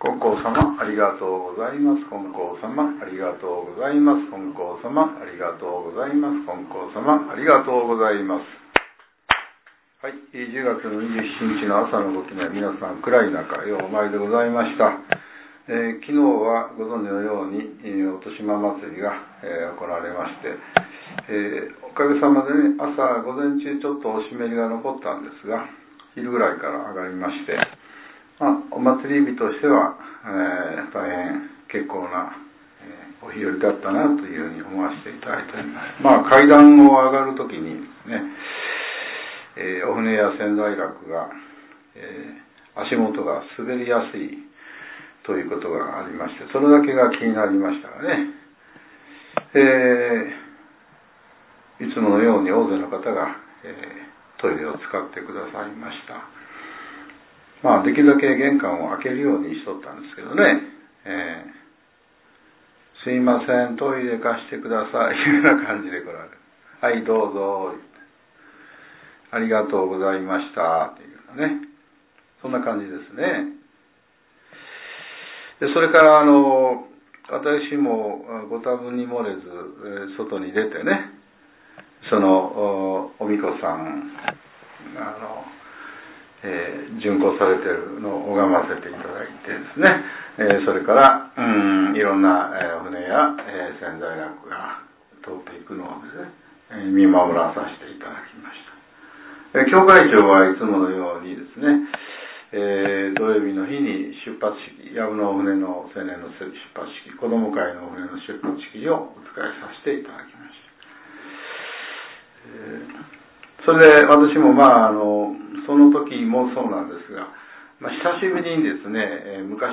金光様ありがとうございます。金光様ありがとうございます。金光様ありがとうございます。金光様ありがとうございます。はい、10月の27日の朝のご記念、皆さん暗い中ようお参りでございました。昨日はご存知のようにお年玉祭りが、行われまして、おかげさまでね、朝午前中ちょっとお湿りが残ったんですが、昼ぐらいから上がりまして、お祭り日としては、大変結構な、お日和だったなというふうに思わせていただいております。階段を上がるときにね、お船や千載楽が、足元が滑りやすいということがありまして、それだけが気になりましたがね、いつものように大勢の方が、トイレを使ってくださいました。できるだけ玄関を開けるようにしとったんですけどね、すいません、トイレ貸してください、いうような感じで来られる。はい、どうぞ、ありがとうございました、というようなね、そんな感じですね。でそれから、私もご多分に漏れず、外に出てね、その、おみこさん、巡行されているのを拝ませていただいてですね、それから、いろんな、船や、千載楽が通っていくのをですね、見守らさせていただきました。教会長はいつものようにですね、土曜日の日に出発式、藪の船の青年の出発式、子ども会の船の出発式をお使いさせていただきました。それで私もその時もそうなんですが、久しぶりにですね、昔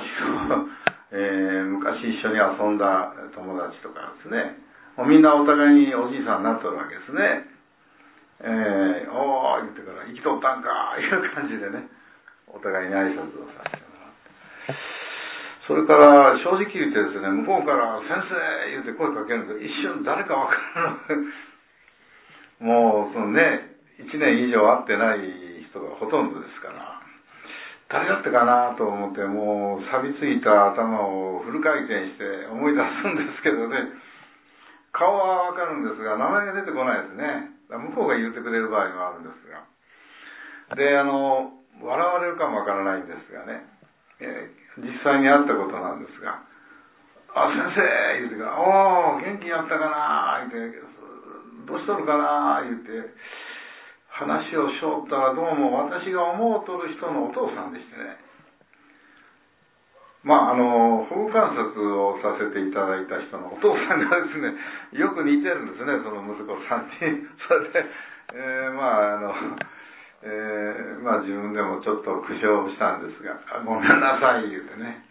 一緒に遊んだ友達とかですね、もうみんなお互いにおじいさんになってるわけですね。おー言ってから生きとったんかいう感じでね、お互いに挨拶をさせてもらって、それから正直言ってですね、向こうから先生言って声かけるんですけど、一瞬誰かわからないもうそのね、1年以上会ってない人がほとんどですから、誰だったかなと思って、もう錆びついた頭をフル回転して思い出すんですけどね、顔はわかるんですが名前が出てこないですね。向こうが言ってくれる場合もあるんですが、で笑われるかもわからないんですがね、実際に会ったことなんですが、先生言うてから、おー元気やったかな言って、どうしとるかな言って話をしよったら、どうも私が思うとる人のお父さんでしてね、保護観察をさせていただいた人のお父さんがですね、よく似てるんですね、その息子さんに。それで、自分でもちょっと苦笑したんですが、ごめんなさい言うてね、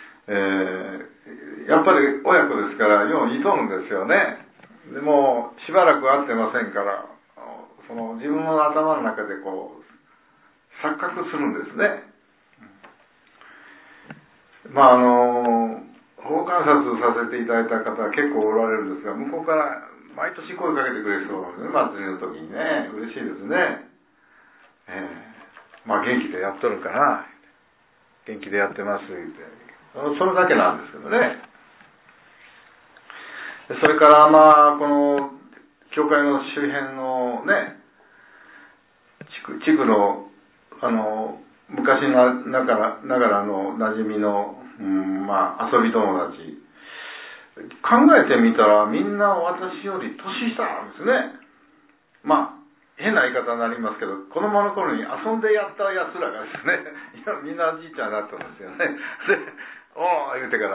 やっぱり親子ですからよう似とるんですよね。でもしばらく会ってませんから、その自分の頭の中でこう錯覚するんですね。保護観察させていただいた方は結構おられるんですが、向こうから毎年声かけてくれる人がいるんですね、祭りの時にね。嬉しいですね。元気でやっとるかな、元気でやってます言って、それだけなんですけどね。それからこの教会の周辺のね、地区の昔ながらの馴染みの、遊び友達、考えてみたらみんな私より年下なんですね。変な言い方になりますけど、子供の頃に遊んでやったやつらがですね、みんなおじいちゃんになったんですよね。で、おー言うてから、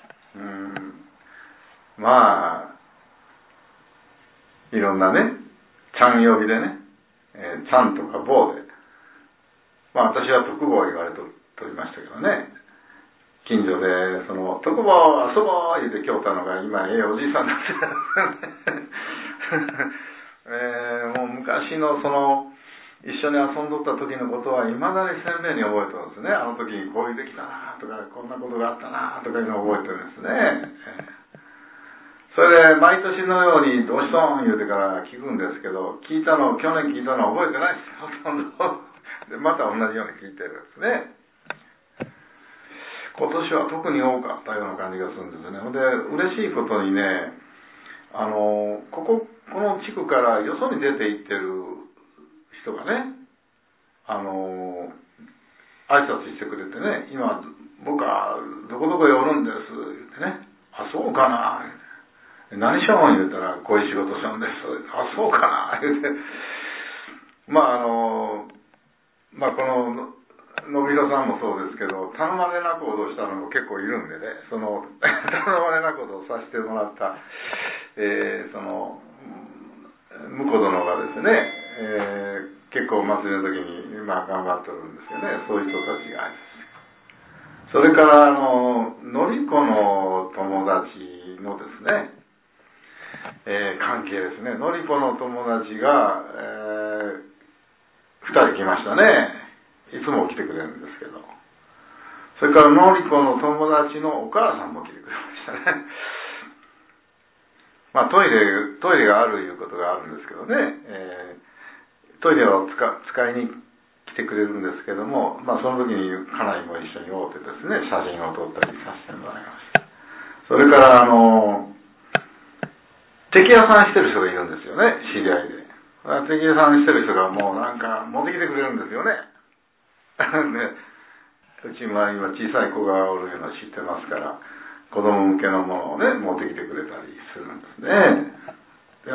いろんなね、ちゃん呼びでね、ちゃんとか坊で、私は徳坊言われとりましたけどね、近所で徳坊遊ぼう言うてきょうたのが今おじいさんになってたんですよね。もう昔の一緒に遊んどった時のことは未だに鮮明に覚えてるんですね。あの時にこういうできたなとか、こんなことがあったなとかいうのを覚えてるんですね。それで毎年のようにどうしとん言うてから聞くんですけど、去年聞いたのは覚えてないですよ、ほとんど。でまた同じように聞いてるんですね。 今年は特に多かったような感じがするんですね。で、嬉しいことにね、この地区からよそに出て行ってる人がね、挨拶してくれてね、今、僕はどこどこへおるんです、言ってね、あ、そうかな、何しよう言うたら、こういう仕事するんです、あ、そうかな、言うて、この、野広さんもそうですけど、頼まれな行動したのも結構いるんでね、頼まれな行動をさせてもらった、婿殿がですね、結構お祭りの時に頑張ってるんですよね、そういう人たちが。それからのりこの友達のですね、関係ですね。のりこの友達が、2人来ましたね。いつも来てくれるんですけど。それからのりこの友達のお母さんも来てくれましたね。トイレがあるいうことがあるんですけどね、トイレを使いに来てくれるんですけども、その時に家内も一緒に会うてですね、写真を撮ったりさせてもらいました。それからテキ屋さんしてる人がいるんですよね、知り合いで。テキ屋さんしてる人がもうなんか持ってきてくれるんですよね。うち今小さい子がおるの知ってますから、子供向けのものをね、持ってきてくれたりするんですね。で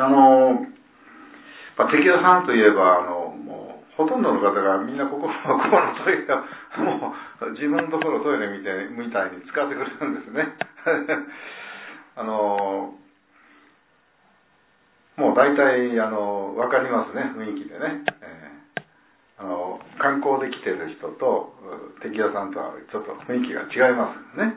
テキ屋さんといえば、もうほとんどの方がみんなここのトイレをもう自分のところトイレみたいに使ってくれるんですね。もう大体分かりますね、雰囲気でね。観光で来てる人とテキ屋さんとはちょっと雰囲気が違いますね。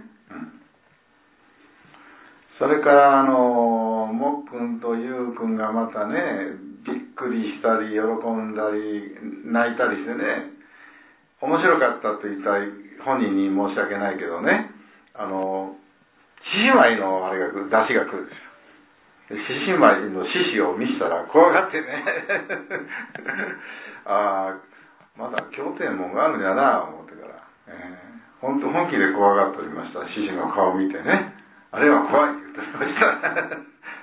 それからもっくんとゆうくんがまたね、びっくりしたり喜んだり泣いたりしてね、面白かったと言ったら本人に申し訳ないけどね、獅子舞のあれが出汁が来るでしょ。獅子舞の獅子を見せたら怖がってねまだ経典もんがあるんやな思ってから、本気で怖がっておりました。獅子の顔を見てね、あれは怖いって言ってました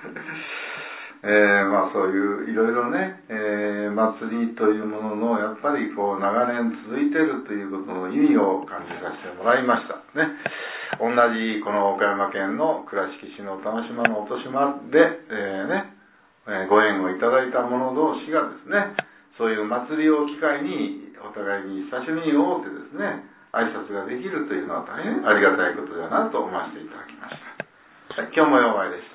そういういろいろね、祭りというもののやっぱり長年続いているということの意味を感じさせてもらいましたね。同じこの岡山県の倉敷市の玉島の音島で、ご縁をいただいた者同士がですね、そういう祭りを機会にお互いに親しみに会うてですね、挨拶ができるというのは大変ありがたいことだなと思わせていただきました。今日もようお会いでした。